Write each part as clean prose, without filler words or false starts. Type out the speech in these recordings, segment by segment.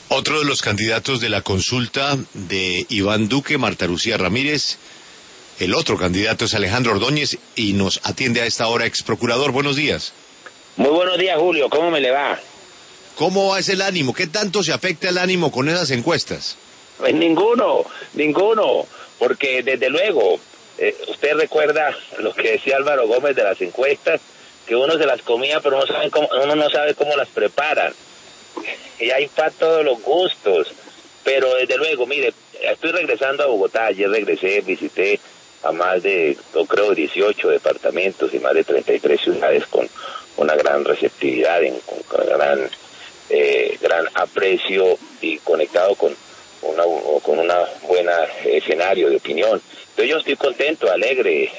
Otro de los candidatos de la consulta de Iván Duque, Marta Lucía Ramírez. El otro candidato es Alejandro Ordóñez y nos atiende a esta hora ex procurador. Buenos días. Muy buenos días, Julio. ¿Cómo me le va? ¿Cómo va el ánimo? ¿Qué tanto se afecta el ánimo con esas encuestas? Pues ninguno, porque desde luego, usted recuerda lo que decía Álvaro Gómez de las encuestas, que uno se las comía, pero uno no sabe cómo las preparan. Y hay para todos los gustos. Pero desde luego, mire, estoy regresando a Bogotá. Ayer regresé, visité a más de, yo creo, 18 departamentos y más de 33 ciudades con una gran receptividad, con gran aprecio y conectado con una buena escenario de opinión. Entonces yo estoy contento, alegre,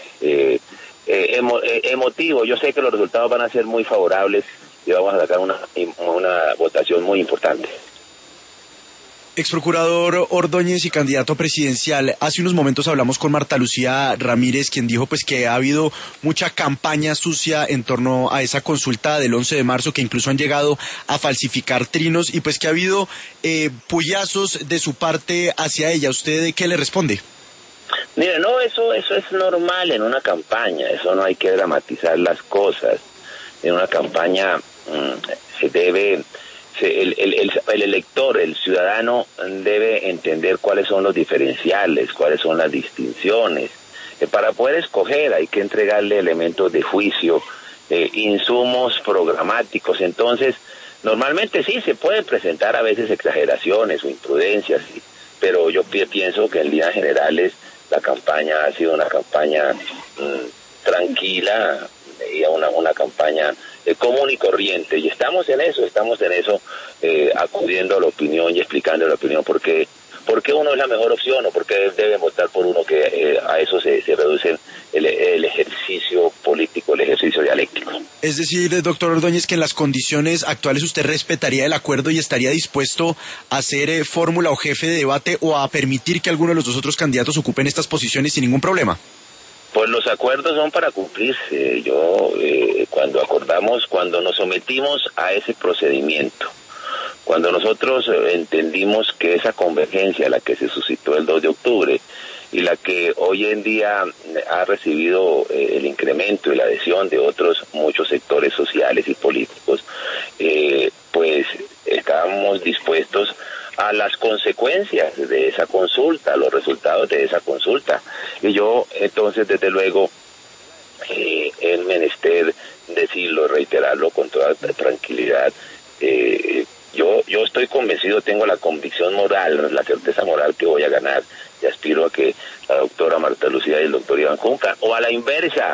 emotivo. Yo sé que los resultados van a ser muy favorables y vamos a sacar una votación muy importante. Exprocurador Ordóñez y candidato presidencial, hace unos momentos hablamos con Marta Lucía Ramírez, quien dijo pues que ha habido mucha campaña sucia en torno a esa consulta del 11 de marzo, que incluso han llegado a falsificar trinos y pues que ha habido puyazos de su parte hacia ella. ¿Usted qué le responde? Mire, no, eso es normal en una campaña, eso no hay que dramatizar las cosas. En una campaña se debe... El elector, el ciudadano debe entender cuáles son los diferenciales, cuáles son las distinciones. Para poder escoger hay que entregarle elementos de juicio, insumos programáticos. Entonces, normalmente sí se pueden presentar a veces exageraciones o imprudencias, sí, pero yo pienso que en líneas generales la campaña ha sido una campaña tranquila y una campaña común y corriente, y estamos en eso, acudiendo a la opinión y explicando la opinión por qué uno es la mejor opción o por qué deben votar por uno, que a eso se reduce el ejercicio político, el ejercicio dialéctico. Es decir, doctor Ordóñez, que en las condiciones actuales usted respetaría el acuerdo y estaría dispuesto a hacer fórmula o jefe de debate o a permitir que alguno de los dos otros candidatos ocupen estas posiciones sin ningún problema. Pues los acuerdos son para cumplirse. Cuando nos sometimos a ese procedimiento, cuando nosotros entendimos que esa convergencia, la que se suscitó el 2 de octubre y la que hoy en día ha recibido el incremento y la adhesión de otros muchos sectores sociales y políticos, pues estábamos dispuestos a las consecuencias de esa consulta, a los resultados de esa consulta. Y yo, entonces, desde luego, es menester decirlo, reiterarlo con toda tranquilidad. Yo estoy convencido, tengo la convicción moral, la certeza moral que voy a ganar, y aspiro a que la doctora Marta Lucía y el doctor Iván cumplan, o a la inversa,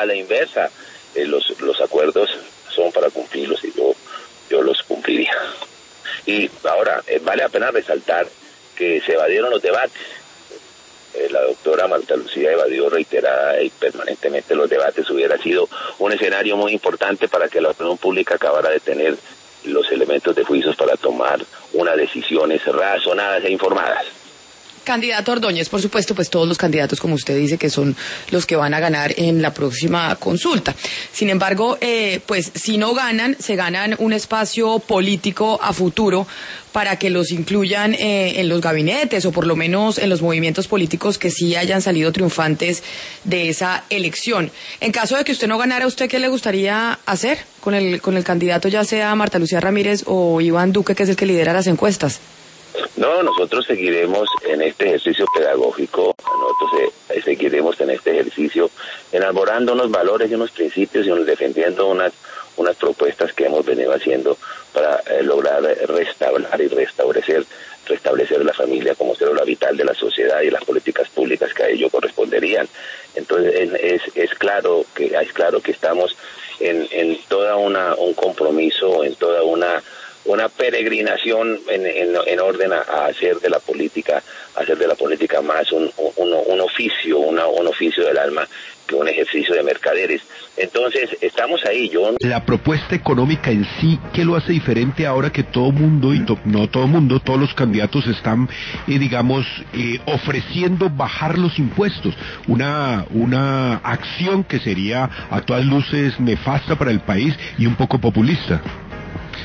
los acuerdos son para cumplirlos y yo los cumpliría. Y ahora, vale la pena resaltar que se evadieron los debates. La doctora Marta Lucía evadió reiterada y permanentemente los debates. Hubiera sido un escenario muy importante para que la opinión pública acabara de tener los elementos de juicios para tomar unas decisiones razonadas e informadas. Candidato Ordóñez, por supuesto, pues todos los candidatos, como usted dice, que son los que van a ganar en la próxima consulta. Sin embargo, pues si no ganan, se ganan un espacio político a futuro para que los incluyan en los gabinetes o por lo menos en los movimientos políticos que sí hayan salido triunfantes de esa elección. En caso de que usted no ganara, ¿usted qué le gustaría hacer con el candidato, ya sea Marta Lucía Ramírez o Iván Duque, que es el que lidera las encuestas? No, nosotros seguiremos en este ejercicio pedagógico, seguiremos en este ejercicio elaborando unos valores y unos principios y defendiendo unas propuestas que hemos venido haciendo para lograr restablecer la familia como célula vital de la sociedad y las políticas públicas que a ello corresponderían. Entonces es claro que estamos en toda un compromiso, en toda una peregrinación en orden a hacer de la política más un oficio, un oficio del alma que un ejercicio de mercaderes. Entonces, estamos ahí, La propuesta económica en sí, ¿qué lo hace diferente ahora que todo mundo, no todo mundo, todos los candidatos están, ofreciendo bajar los impuestos? Una acción que sería a todas luces nefasta para el país y un poco populista.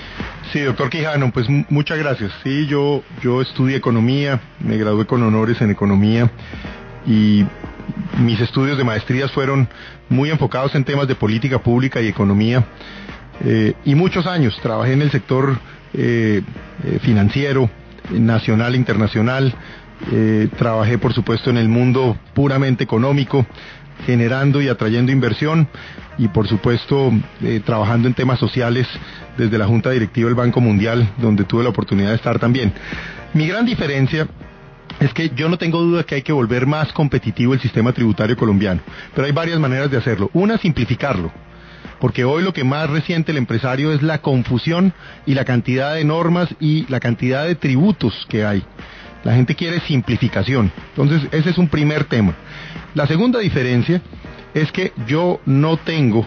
Sí, doctor Quijano, pues muchas gracias. Sí, yo estudié economía, me gradué con honores en economía y mis estudios de maestrías fueron muy enfocados en temas de política pública y economía. Y muchos años trabajé en el sector financiero, nacional e internacional. Trabajé, por supuesto, en el mundo puramente económico, generando y atrayendo inversión y, por supuesto, trabajando en temas sociales desde la Junta Directiva del Banco Mundial, donde tuve la oportunidad de estar también. Mi gran diferencia es que yo no tengo duda que hay que volver más competitivo el sistema tributario colombiano, pero hay varias maneras de hacerlo. Una, simplificarlo, porque hoy lo que más resiente el empresario es la confusión y la cantidad de normas y la cantidad de tributos que hay. La gente quiere simplificación. Entonces, ese es un primer tema. La segunda diferencia es que yo no tengo,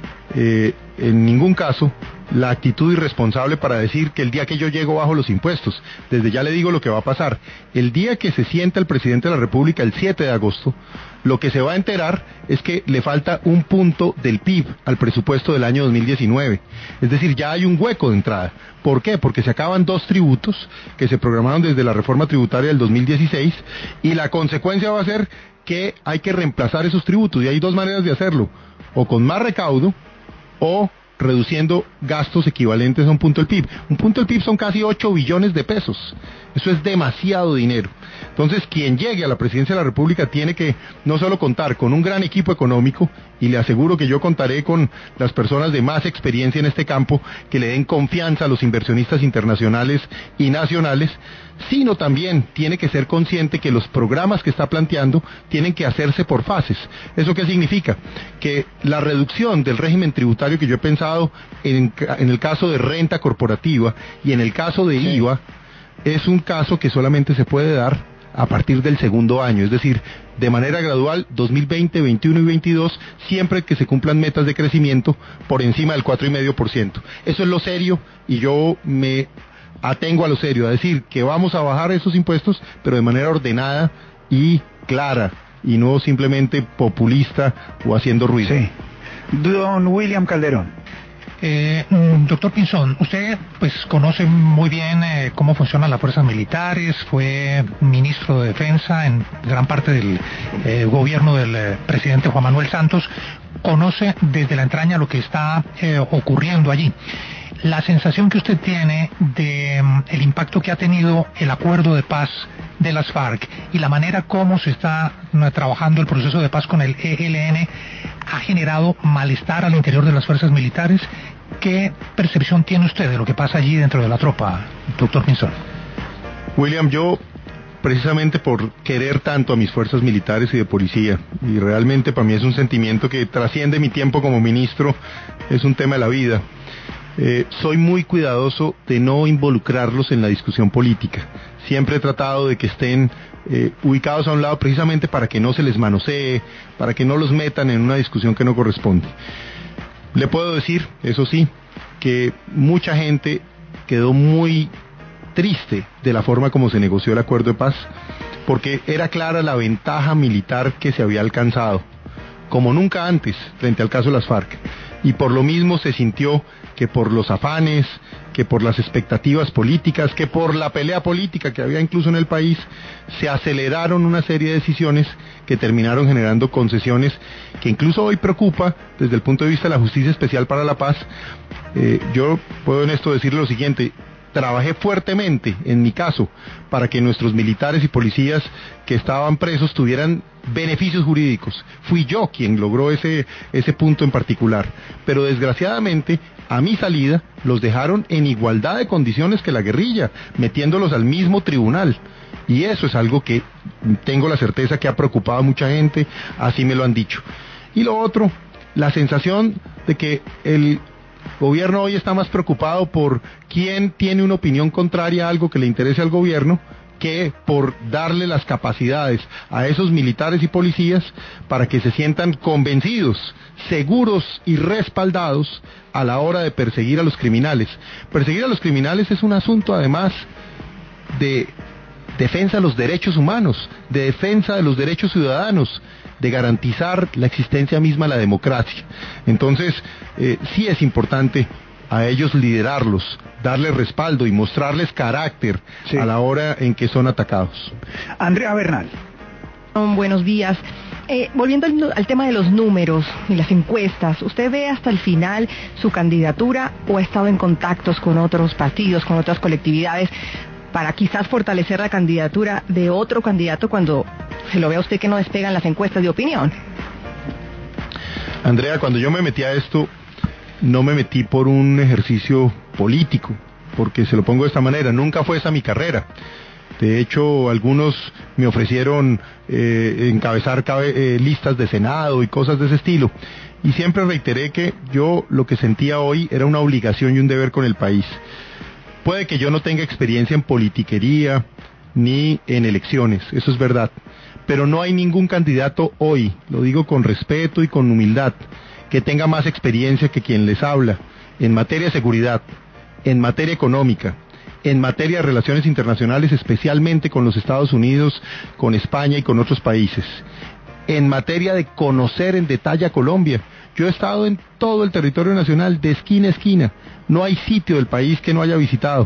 en ningún caso, la actitud irresponsable para decir que el día que yo llego bajo los impuestos. Desde ya le digo lo que va a pasar. El día que se sienta el presidente de la República, el 7 de agosto, lo que se va a enterar es que le falta 1 punto del PIB al presupuesto del año 2019. Es decir, ya hay un hueco de entrada. ¿Por qué? Porque se acaban 2 tributos que se programaron desde la reforma tributaria del 2016 y la consecuencia va a ser que hay que reemplazar esos tributos y hay 2 maneras de hacerlo, o con más recaudo o reduciendo gastos equivalentes a 1 punto del PIB. 1 punto del PIB son casi 8 billones de pesos. Eso es demasiado dinero. Entonces, quien llegue a la presidencia de la República tiene que no solo contar con un gran equipo económico, y le aseguro que yo contaré con las personas de más experiencia en este campo, que le den confianza a los inversionistas internacionales y nacionales, sino también tiene que ser consciente que los programas que está planteando tienen que hacerse por fases. ¿Eso qué significa? Que la reducción del régimen tributario que yo he pensado en el caso de renta corporativa y en el caso de IVA, es un caso que solamente se puede dar a partir del segundo año, es decir, de manera gradual, 2020, 21 y 22, siempre que se cumplan metas de crecimiento por encima del 4,5%. Eso es lo serio y yo me atengo a lo serio, a decir que vamos a bajar esos impuestos, pero de manera ordenada y clara, y no simplemente populista o haciendo ruido. Sí. Don William Calderón. Doctor Pinzón, usted pues conoce muy bien cómo funcionan las fuerzas militares, fue ministro de Defensa en gran parte del gobierno del presidente Juan Manuel Santos, conoce desde la entraña lo que está ocurriendo allí. La sensación que usted tiene de el impacto que ha tenido el acuerdo de paz de las FARC y la manera como se está trabajando el proceso de paz con el ELN ha generado malestar al interior de las fuerzas militares. ¿Qué percepción tiene usted de lo que pasa allí dentro de la tropa, doctor Pinzón? William, yo precisamente por querer tanto a mis fuerzas militares y de policía, y realmente para mí es un sentimiento que trasciende mi tiempo como ministro, es un tema de la vida. Soy muy cuidadoso de no involucrarlos en la discusión política. Siempre he tratado de que estén ubicados a un lado precisamente para que no se les manosee, para que no los metan en una discusión que no corresponde. Le puedo decir, eso sí, que mucha gente quedó muy triste de la forma como se negoció el acuerdo de paz, porque era clara la ventaja militar que se había alcanzado, como nunca antes, frente al caso de las FARC. Y por lo mismo se sintió que por los afanes, que por las expectativas políticas, que por la pelea política que había incluso en el país, se aceleraron una serie de decisiones que terminaron generando concesiones que incluso hoy preocupa desde el punto de vista de la Justicia Especial para la Paz. Yo puedo en esto decirle lo siguiente: trabajé fuertemente, en mi caso, para que nuestros militares y policías que estaban presos tuvieran beneficios jurídicos. Fui yo quien logró ese punto en particular. Pero desgraciadamente, a mi salida, los dejaron en igualdad de condiciones que la guerrilla, metiéndolos al mismo tribunal. Y eso es algo que tengo la certeza que ha preocupado a mucha gente, así me lo han dicho. Y lo otro, la sensación de que el gobierno hoy está más preocupado por quién tiene una opinión contraria a algo que le interese al gobierno, que por darle las capacidades a esos militares y policías para que se sientan convencidos, seguros y respaldados a la hora de perseguir a los criminales. Perseguir a los criminales es un asunto además de defensa de los derechos humanos, de defensa de los derechos ciudadanos, de garantizar la existencia misma de la democracia. Entonces, sí es importante a ellos liderarlos, darles respaldo y mostrarles carácter a la hora en que son atacados. Andrea Bernal. Buenos días. Volviendo al tema de los números y las encuestas, ¿usted ve hasta el final su candidatura o ha estado en contactos con otros partidos, con otras colectividades, para quizás fortalecer la candidatura de otro candidato cuando se lo ve a usted que no despegan las encuestas de opinión? Andrea, cuando yo me metí a esto, no me metí por un ejercicio político, porque se lo pongo de esta manera, nunca fue esa mi carrera. De hecho, algunos me ofrecieron encabezar listas de Senado y cosas de ese estilo. Y siempre reiteré que yo lo que sentía hoy era una obligación y un deber con el país. Puede que yo no tenga experiencia en politiquería ni en elecciones, eso es verdad. Pero no hay ningún candidato hoy, lo digo con respeto y con humildad, que tenga más experiencia que quien les habla en materia de seguridad, en materia económica, en materia de relaciones internacionales, especialmente con los Estados Unidos, con España y con otros países. En materia de conocer en detalle a Colombia, yo he estado en todo el territorio nacional, de esquina a esquina. No hay sitio del país que no haya visitado.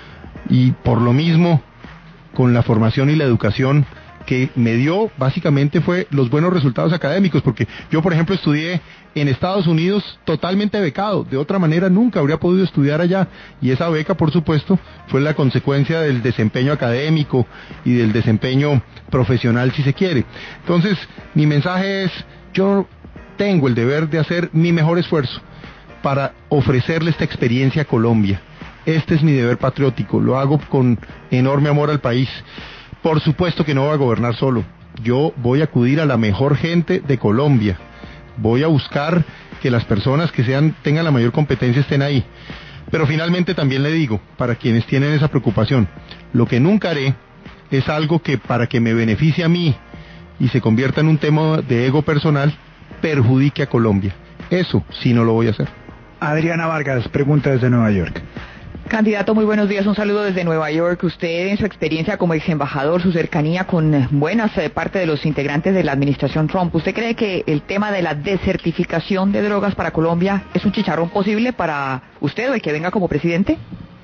Y por lo mismo, con la formación y la educación que me dio, básicamente fue los buenos resultados académicos, porque yo, por ejemplo, estudié en Estados Unidos totalmente becado, de otra manera nunca habría podido estudiar allá, y esa beca, por supuesto, fue la consecuencia del desempeño académico y del desempeño profesional, si se quiere. Entonces, mi mensaje es, yo tengo el deber de hacer mi mejor esfuerzo para ofrecerle esta experiencia a Colombia. Este es mi deber patriótico, lo hago con enorme amor al país. Por supuesto que no voy a gobernar solo, yo voy a acudir a la mejor gente de Colombia, voy a buscar que las personas que tengan la mayor competencia estén ahí. Pero finalmente también le digo, para quienes tienen esa preocupación, lo que nunca haré es algo que para que me beneficie a mí y se convierta en un tema de ego personal, perjudique a Colombia. Eso sí no lo voy a hacer. Adriana Vargas pregunta desde Nueva York. Candidato, muy buenos días, un saludo desde Nueva York. Usted, en su experiencia como ex embajador, su cercanía con buenas parte de los integrantes de la administración Trump, ¿usted cree que el tema de la desertificación de drogas para Colombia es un chicharrón posible para usted o el que venga como presidente?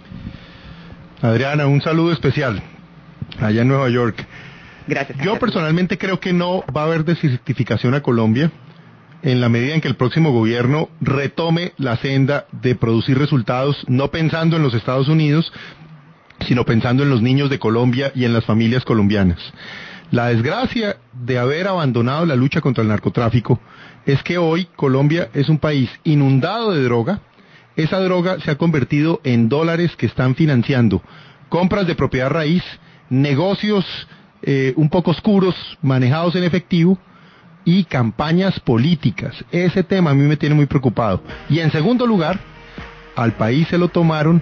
Adriana, un saludo especial allá en Nueva York. Gracias. Yo personalmente creo que no va a haber desertificación a Colombia en la medida en que el próximo gobierno retome la senda de producir resultados, no pensando en los Estados Unidos, sino pensando en los niños de Colombia y en las familias colombianas. La desgracia de haber abandonado la lucha contra el narcotráfico es que hoy Colombia es un país inundado de droga. Esa droga se ha convertido en dólares que están financiando compras de propiedad raíz, negocios un poco oscuros manejados en efectivo, y campañas políticas. Ese tema a mí me tiene muy preocupado. Y en segundo lugar, al país se lo tomaron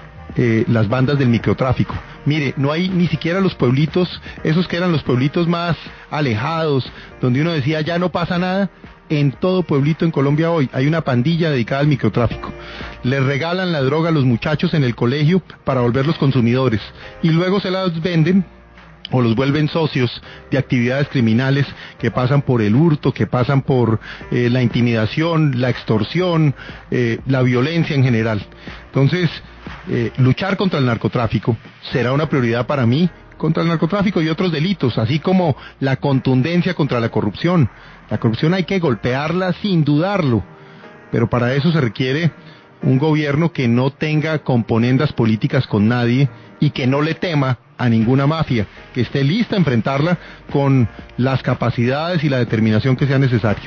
las bandas del microtráfico. Mire, no hay ni siquiera los pueblitos, esos que eran los pueblitos más alejados, donde uno decía ya no pasa nada. En todo pueblito en Colombia hoy hay una pandilla dedicada al microtráfico. Les regalan la droga a los muchachos en el colegio para volverlos consumidores y luego se las venden o los vuelven socios de actividades criminales que pasan por el hurto, que pasan por la intimidación, la extorsión, la violencia en general. Entonces, luchar contra el narcotráfico será una prioridad para mí, contra el narcotráfico y otros delitos, así como la contundencia contra la corrupción. La corrupción hay que golpearla sin dudarlo, pero para eso se requiere un gobierno que no tenga componendas políticas con nadie y que no le tema a ninguna mafia, que esté lista a enfrentarla con las capacidades y la determinación que sea necesario.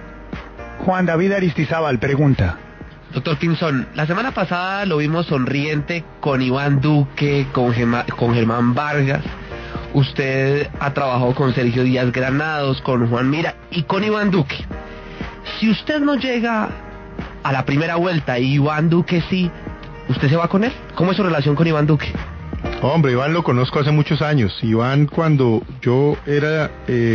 Juan David Aristizábal pregunta. Doctor Pinzón, la semana pasada lo vimos sonriente con Iván Duque, con Germán Vargas. Usted ha trabajado con Sergio Díaz Granados, con Juan Mira y con Iván Duque. Si usted no llega a la primera vuelta y Iván Duque sí, ¿usted se va con él? ¿Cómo es su relación con Iván Duque? Hombre, Iván lo conozco hace muchos años. Iván, cuando yo era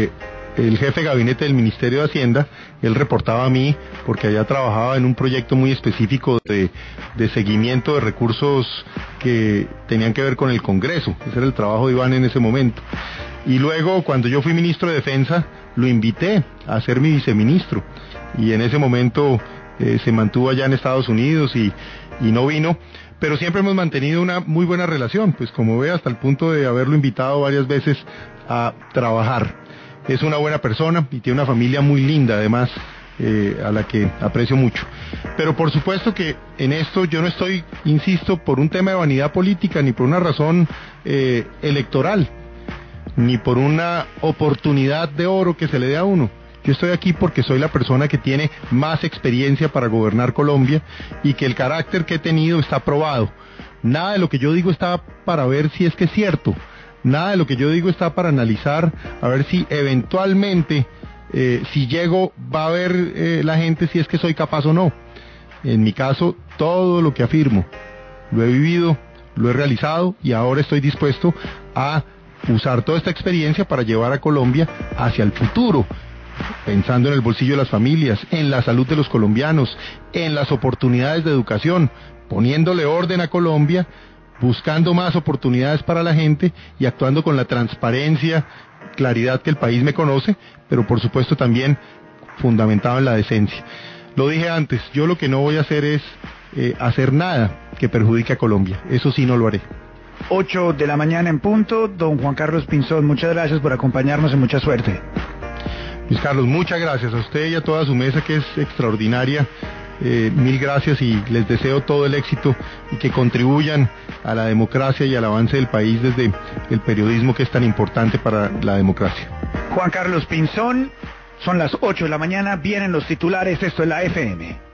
el jefe de gabinete del Ministerio de Hacienda, él reportaba a mí porque allá trabajaba en un proyecto muy específico de seguimiento de recursos que tenían que ver con el Congreso. Ese era el trabajo de Iván en ese momento. Y luego, cuando yo fui ministro de Defensa, lo invité a ser mi viceministro. Y en ese momento se mantuvo allá en Estados Unidos y no vino, pero siempre hemos mantenido una muy buena relación, pues como ve, hasta el punto de haberlo invitado varias veces a trabajar. Es una buena persona y tiene una familia muy linda, además, a la que aprecio mucho. Pero por supuesto que en esto yo no estoy, insisto, por un tema de vanidad política, ni por una razón electoral, ni por una oportunidad de oro que se le dé a uno. Yo estoy aquí porque soy la persona que tiene más experiencia para gobernar Colombia y que el carácter que he tenido está probado. Nada de lo que yo digo está para ver si es que es cierto. Nada de lo que yo digo está para analizar a ver si eventualmente, si llego, va a ver la gente si es que soy capaz o no. En mi caso, todo lo que afirmo lo he vivido, lo he realizado y ahora estoy dispuesto a usar toda esta experiencia para llevar a Colombia hacia el futuro, pensando en el bolsillo de las familias, en la salud de los colombianos, en las oportunidades de educación, poniéndole orden a Colombia, buscando más oportunidades para la gente y actuando con la transparencia, claridad que el país me conoce, pero por supuesto también fundamentado en la decencia. Lo dije antes, yo lo que no voy a hacer es hacer nada que perjudique a Colombia, eso sí no lo haré. 8 de la mañana en punto, don Juan Carlos Pinzón, muchas gracias por acompañarnos y mucha suerte. Luis Carlos, muchas gracias a usted y a toda su mesa que es extraordinaria. Mil gracias y les deseo todo el éxito y que contribuyan a la democracia y al avance del país desde el periodismo que es tan importante para la democracia. Juan Carlos Pinzón, son las 8 de la mañana, vienen los titulares, esto es la FM.